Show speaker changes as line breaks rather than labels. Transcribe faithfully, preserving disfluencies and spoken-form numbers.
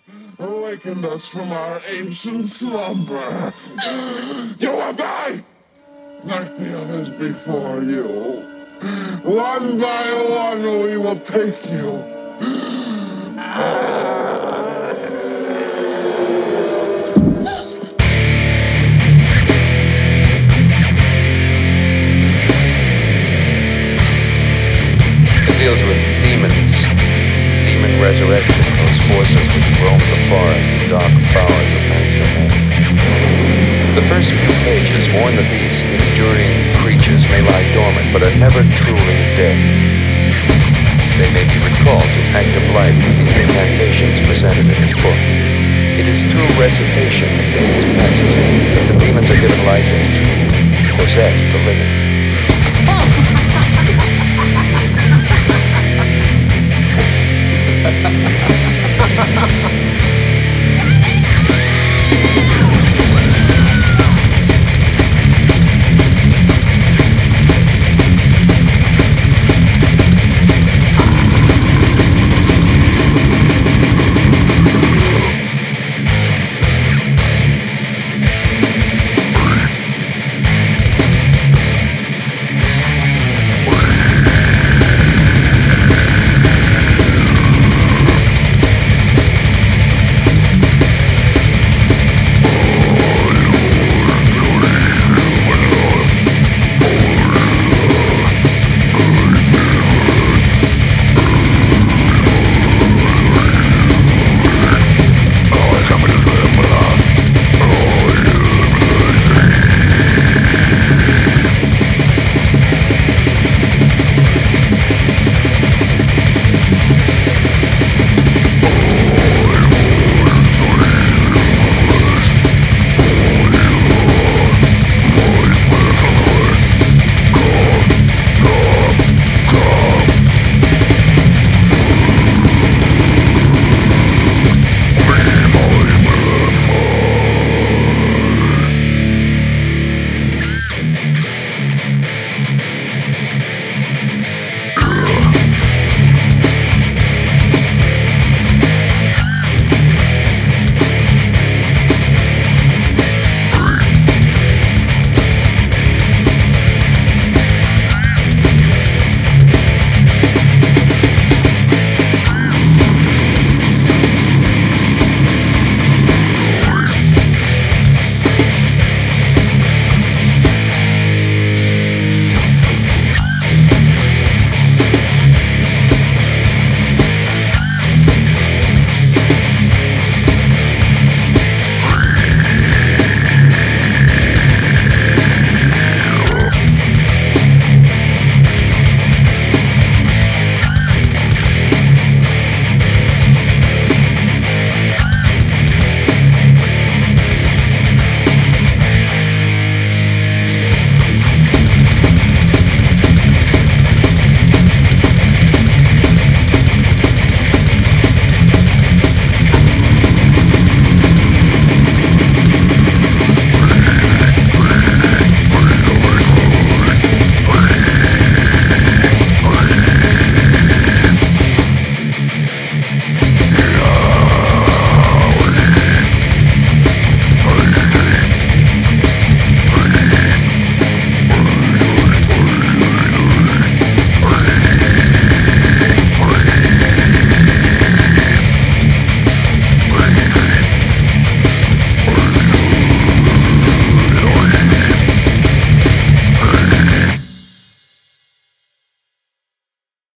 awakened us from our ancient slumber. You will die like the others before you. One by one we will take you.
It deals with demons, demon resurrection, those forces which roam the forest and dark powers of mankind. The first few pages warn that these enduring creatures may lie dormant, but are never truly dead. They may be recalled to active life with the incantations presented in this book. It is through recitation of these passages that the demons are given license to possess the living.
Ha ha ha ha!